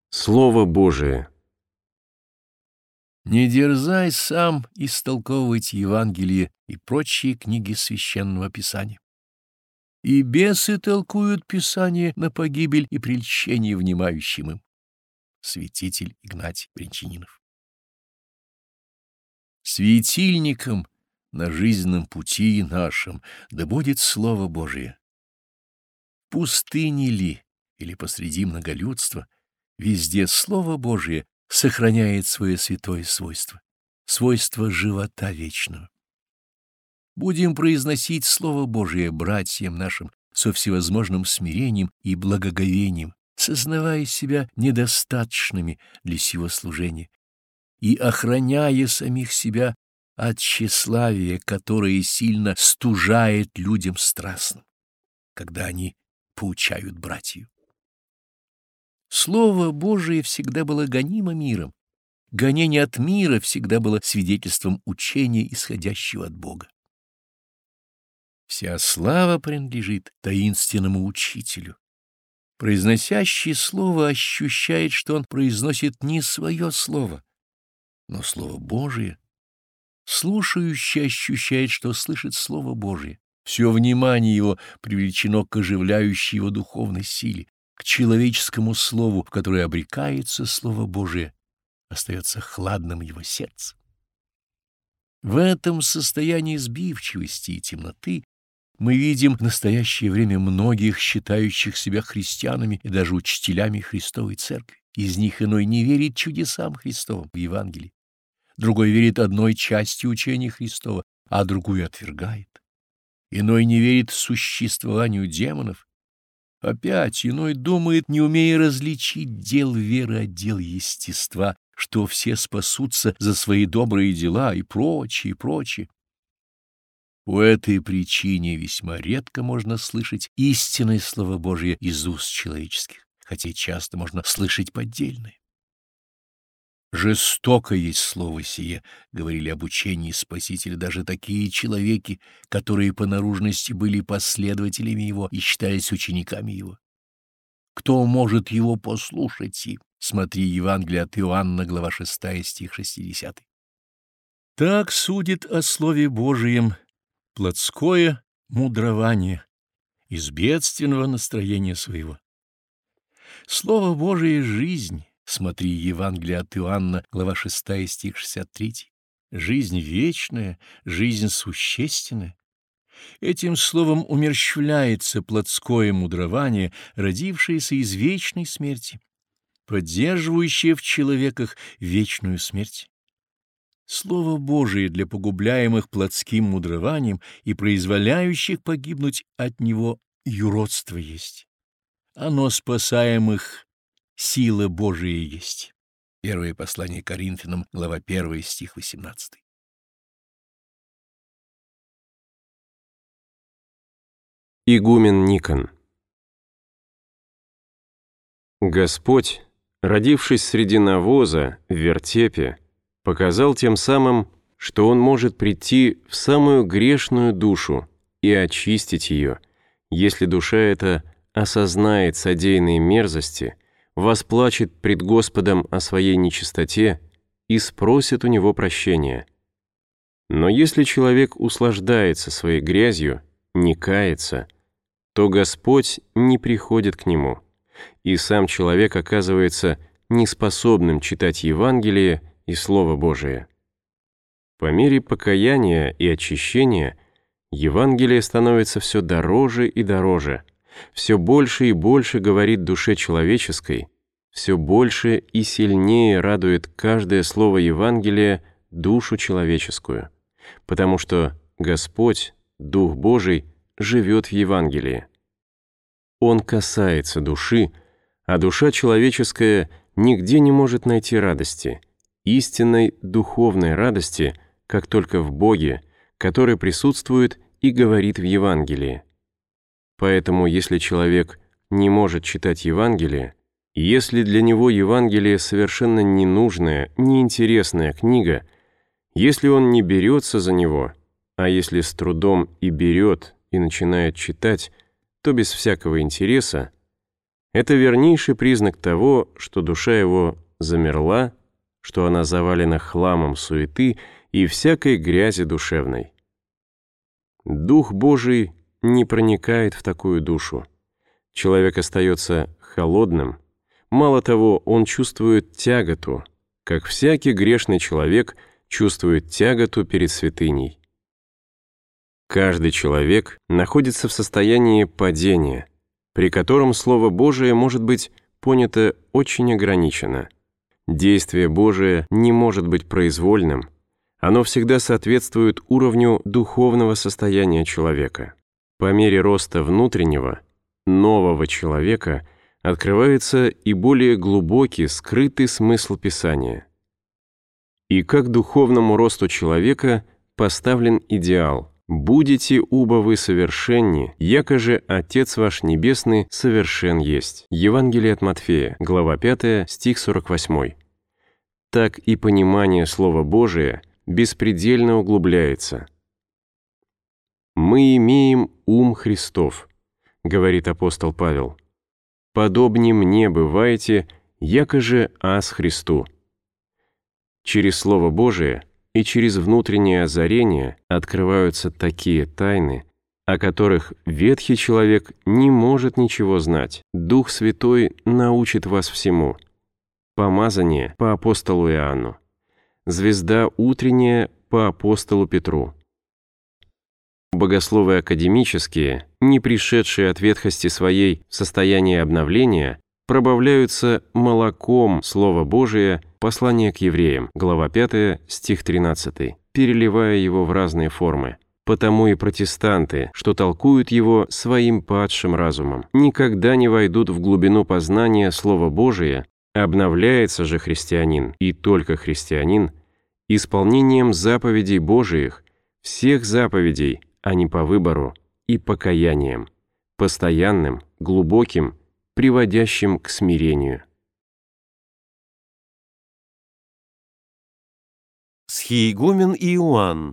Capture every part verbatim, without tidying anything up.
Слово Божие. Не дерзай сам истолковывать Евангелие и прочие книги Священного Писания. И бесы толкуют Писание на погибель и прельщение внимающим им. Святитель Игнатий Брянчанинов. Светильником на жизненном пути нашем да будет Слово Божие. В пустыне ли или посреди многолюдства, везде Слово Божие сохраняет свое святое свойство, свойство живота вечного. Будем произносить Слово Божие братьям нашим со всевозможным смирением и благоговением, сознавая себя недостаточными для сего служения и охраняя самих себя от тщеславия, которое сильно стужает людям страстным, когда они поучают братью. Слово Божие всегда было гонимо миром. Гонение от мира всегда было свидетельством учения, исходящего от Бога. Вся слава принадлежит таинственному учителю. Произносящий слово ощущает, что он произносит не свое слово, но слово Божие. Слушающий ощущает, что слышит слово Божие. Все внимание его привлечено к оживляющей его духовной силе, к человеческому слову, в которое обрекается слово Божие, остается хладным его сердце. В этом состоянии сбивчивости и темноты мы видим в настоящее время многих, считающих себя христианами и даже учителями Христовой Церкви. Из них иной не верит чудесам Христовым в Евангелии, другой верит одной части учения Христова, а другую отвергает. Иной не верит существованию демонов. Опять иной думает, не умея различить дел веры от дел естества, что все спасутся за свои добрые дела и прочее, и прочее. По этой причине весьма редко можно слышать истинное Слово Божие из уст человеческих, хотя и часто можно слышать поддельное. «Жестоко есть слово сие», — говорили об учении Спасителя даже такие человеки, которые по наружности были последователями его и считались учениками его. Кто может его послушать? И смотри Евангелие от Иоанна, глава шестая, стих шестидесятый. Так судит о Слове Божием плотское мудрование из бедственного настроения своего. Слово Божие — жизнь. Смотри Евангелие от Иоанна, глава шестая, стих шестьдесят третий. Жизнь вечная, жизнь существенная. Этим словом умерщвляется плотское мудрование, родившееся из вечной смерти, поддерживающее в человеках вечную смерть. Слово Божие для погубляемых плотским мудрованием и произволяющих погибнуть от него юродство есть. Оно спасаемых сила Божия есть. Первое послание Коринфянам, глава первая, стих восемнадцатый. Игумен Никон. Господь, родившись среди навоза в вертепе, показал тем самым, что Он может прийти в самую грешную душу и очистить ее, если душа эта осознает содеянные мерзости, восплачет пред Господом о своей нечистоте и спросит у Него прощения. Но если человек услаждается своей грязью, не кается, то Господь не приходит к нему, и сам человек оказывается неспособным читать Евангелие и Слово Божие. По мере покаяния и очищения Евангелие становится все дороже и дороже, все больше и больше говорит душе человеческой, все больше и сильнее радует каждое слово Евангелия душу человеческую, потому что Господь, Дух Божий, живет в Евангелии. Он касается души, а душа человеческая нигде не может найти радости, истинной духовной радости, как только в Боге, который присутствует и говорит в Евангелии. Поэтому, если человек не может читать Евангелие, если для него Евангелие совершенно ненужная, неинтересная книга, если он не берется за него, а если с трудом и берет, и начинает читать, то без всякого интереса, Это вернейший признак того, что душа его замерла, что она завалена хламом суеты и всякой грязи душевной. Дух Божий не проникает в такую душу. Человек остается холодным. Мало того, он чувствует тяготу, как всякий грешный человек чувствует тяготу перед святыней. Каждый человек находится в состоянии падения, при котором Слово Божие может быть понято очень ограниченно. Действие Божие не может быть произвольным, оно всегда соответствует уровню духовного состояния человека. По мере роста внутреннего, нового человека открывается и более глубокий, скрытый смысл Писания. И как духовному росту человека поставлен идеал: «Будете убо вы совершенни, яко же Отец ваш Небесный совершен есть». Евангелие от Матфея, глава пятая, стих сорок восемь. Так и понимание Слова Божия беспредельно углубляется. «Мы имеем ум Христов», — говорит апостол Павел. «Подобни мне бываете, яко же аз Христу». Через Слово Божие и через внутреннее озарение открываются такие тайны, о которых ветхий человек не может ничего знать. Дух Святой научит вас всему. Помазание по апостолу Иоанну. Звезда утренняя по апостолу Петру. Богословы академические, не пришедшие от ветхости своей в состояние обновления, пробавляются молоком Слова Божия, послание к евреям, глава пятая, стих тринадцатый, переливая его в разные формы. Потому и протестанты, что толкуют его своим падшим разумом, никогда не войдут в глубину познания Слова Божия. Обновляется же христианин, и только христианин, исполнением заповедей Божиих, всех заповедей, а не по выбору, и покаянием, постоянным, глубоким, приводящим к смирению. Схиегумен Иоанн.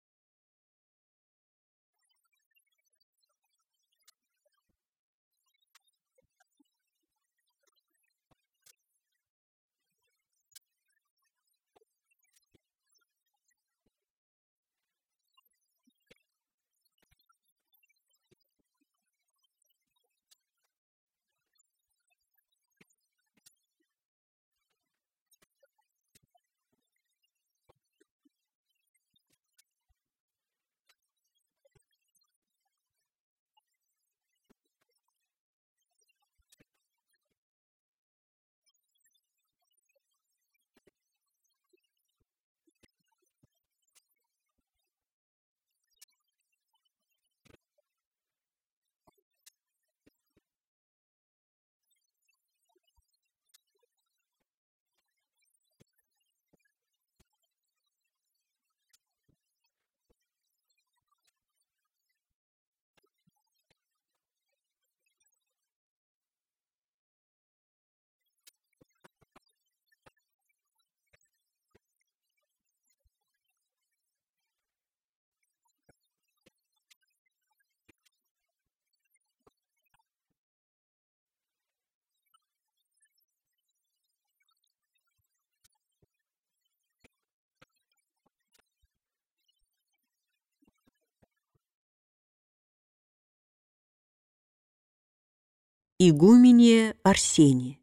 Игуменье Арсения.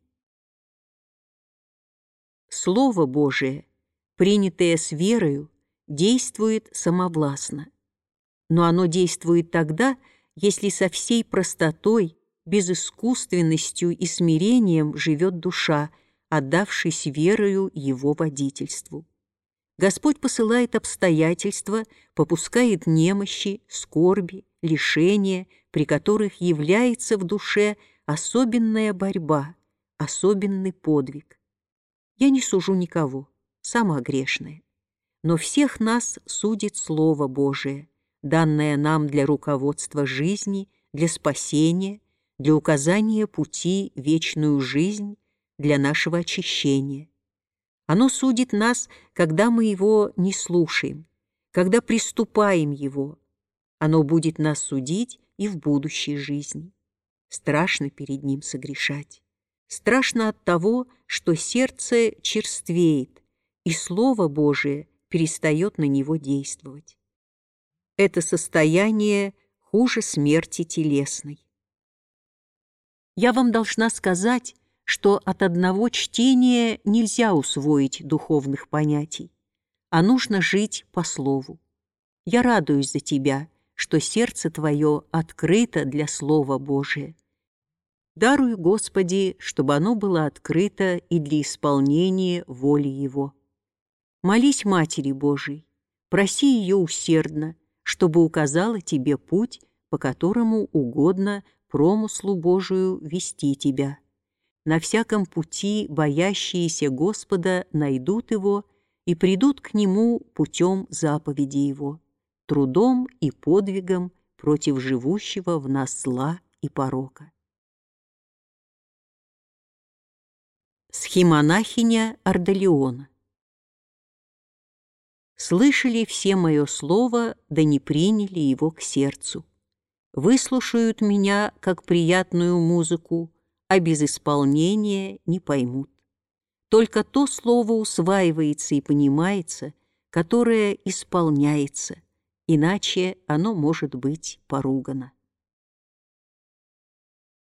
Слово Божие, принятое с верою, действует самовластно. Но оно действует тогда, если со всей простотой, безыскусственностью и смирением живет душа, отдавшись верою его водительству. Господь посылает обстоятельства, попускает немощи, скорби, лишения, при которых является в душе особенная борьба, особенный подвиг. Я не сужу никого, сама грешная, но всех нас судит Слово Божие, данное нам для руководства жизни, для спасения, для указания пути в вечную жизнь, для нашего очищения. Оно судит нас, когда мы его не слушаем, когда приступаем его. Оно будет нас судить и в будущей жизни. Страшно перед ним согрешать. Страшно от того, что сердце черствеет, и Слово Божие перестает на него действовать. Это состояние хуже смерти телесной. Я вам должна сказать, что от одного чтения нельзя усвоить духовных понятий, а нужно жить по Слову. Я радуюсь за тебя, что сердце твое открыто для Слова Божия. Даруй, Господи, чтобы оно было открыто и для исполнения воли Его. Молись Матери Божией, проси ее усердно, чтобы указала тебе путь, по которому угодно промыслу Божию вести тебя. На всяком пути боящиеся Господа найдут Его и придут к Нему путем заповеди Его, трудом и подвигом против живущего в нас зла и порока. Схимонахиня Ардалиона. Слышали все мое слово, да не приняли его к сердцу. Выслушают меня, как приятную музыку, а без исполнения не поймут. Только то слово усваивается и понимается, которое исполняется, иначе оно может быть поругано.